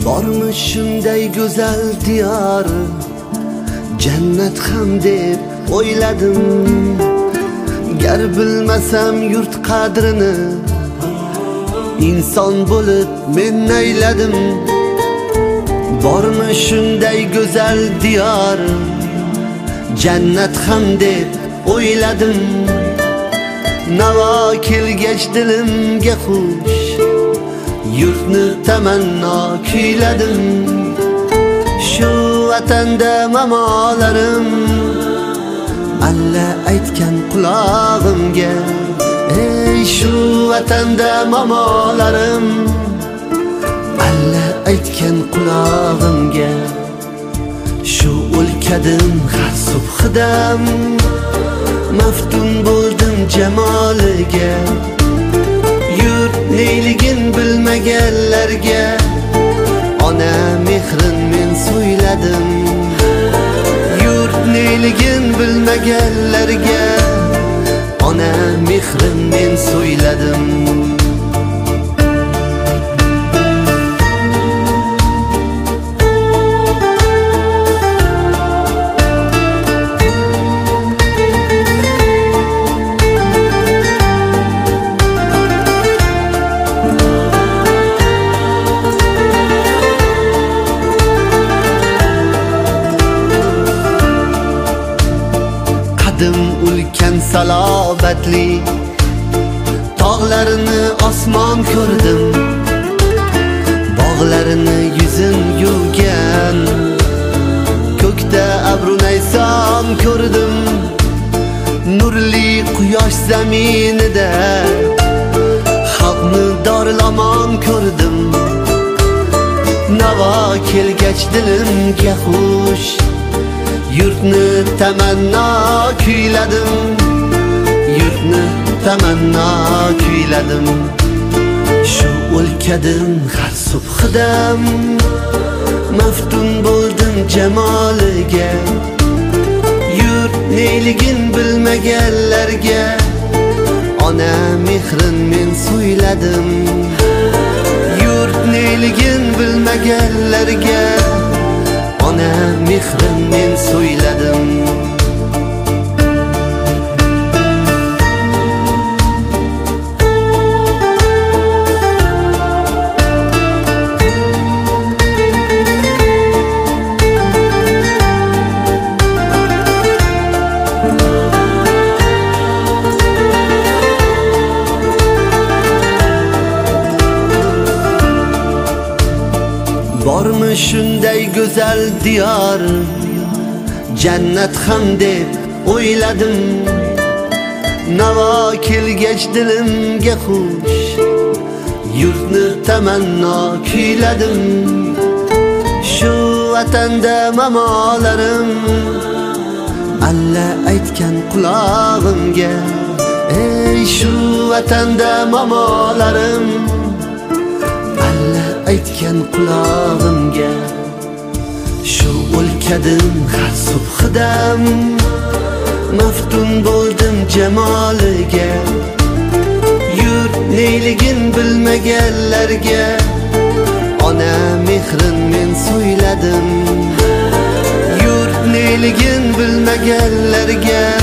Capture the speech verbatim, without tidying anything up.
Bormi shunday go'zal diyor, jannat ham deb o'yladim. Gar bilmasam yurt qadrini, inson bo'lib men nayladim. Bormi shunday go'zal diyor, jannat ham deb o'yladim. Navo kelgach dilimga xush, yurtni tamanno kuyladim. Shu vatanda mamolarim alla aytgan qulog'imga. Ey shu vatanda mamolarim alla aytgan qulog'imga. Shu o'lkadim har subhidam maftun bo'ldim jamoliga. Yurt neyligin bilmaganlarga ona mehrin men so'yladim. Yurt neyligin bilmaganlarga ona mehrin men so'yladim. Ulkan salobatli tog'larini osmon ko'rdim. Bog'larini yuzin yuvgan ko'kda abru nayson ko'rdim. Nurli quyosh zaminida xalqni dorilomon ko'rdim. Navo kelgach dilimga xush, yurtni tamanno kuyladim. Yurtni tamanno kuyladim. Shu o'lkadim har subhidam maftun bo'ldim jamoliga. Yurt neyligin bilmaganlarga ona mehrin men so'yladim. Yurt neyligin bilmaganlarga ona mehrin men so'yladim. Bormi shunday go'zal diyor, jannat ham deb o'yladim. Navo kelgach dilimga xush, yurtni tamanno kuyladim. Shu vatanda mamolarim alla aytgan qulog'imga. Ey shu vatanda mamolarim alla aytgan qulog'imga. Shu o'lkadim har subhidam maftun bo'ldim jamoliga. Yurt neyligin bilmaganlarga ona mehrin men so'yladim. Yurt neyligin bilmaganlarga